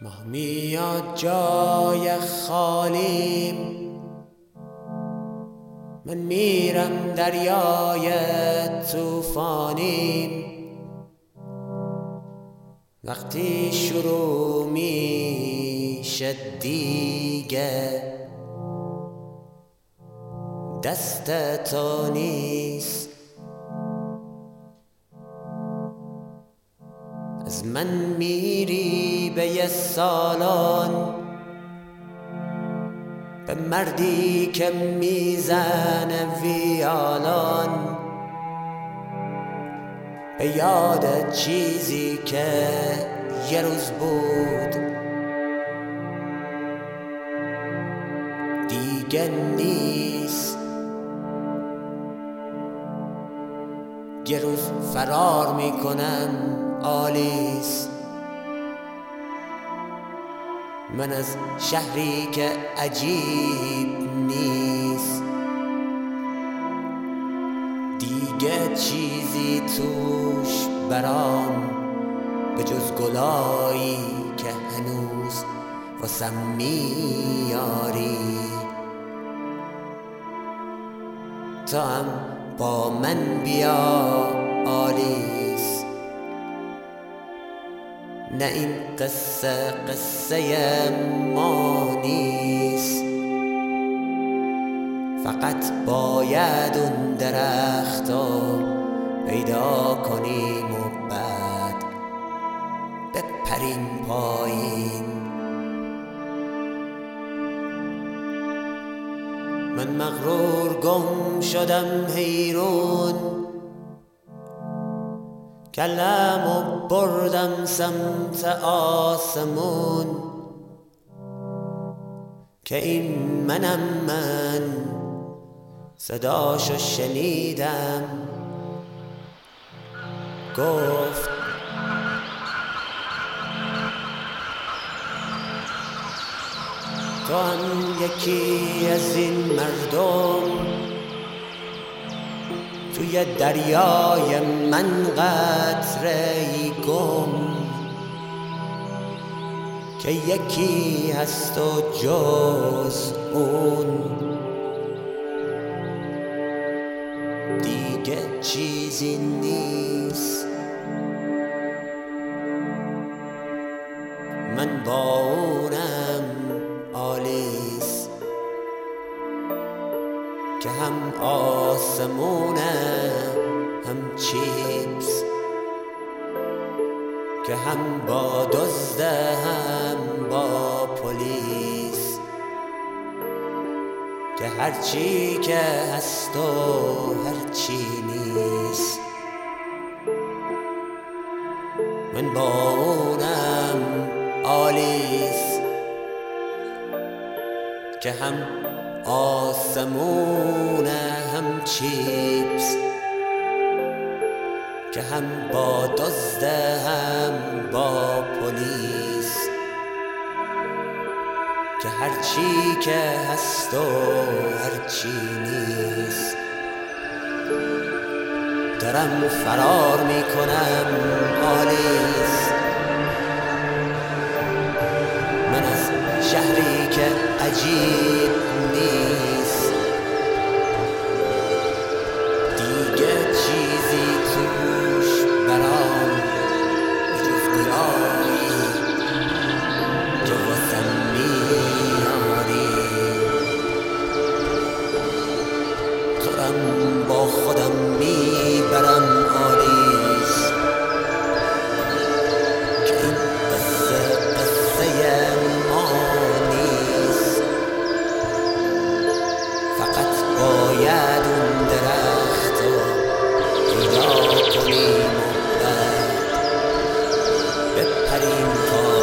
ماه میاد جای خالیم، من میرم دریای طوفانیم. وقتی شروع میشه دیگه دست تو نیست. از من میری به یه سالن، به مردی که میزنه ویالون، به یاد چیزی که یه روز بود دیگه نیست. یه روز فرار میکنم آلیس، من از شهری که عجیب نیست. دیگه چیزی توش برام به جز گلایی که هنوز واسم میاری. تو هم با من بیا آلیس، نه این قصه ما نیست. فقط باید اون درختو پیدا کنیم و بعد بپریم پایین. من مغرور گم شدم حیرون، کلمو بردم سمت آسمون، که این منم من صداشو شنیدم گفت تو هم یکی از این مردم توی دریای من قطره‌ای گم، که یکی هست و جز اون دیگه چیزی نیست. من با اونم آلیس، که هم آسمونه هم چیپس، که هم با دزد هم با پلیس، که هرچی که هست و هرچی نیست. من با اونم آلیس، که هم آسمونه هم چیپس، که هم با دزد هم با پلیس، که هرچی که هست و هرچی نیست. دارم فرار میکنم آلیس، من از شهری که عجیب نیست. دیگه چیزی توش برام به جز گلایی که واسم میاری. دارم با خودم میبرم آلیس، که این قصه ما نیست. فقط باید اون درخت رو پیدا کنیم و بعد بپریم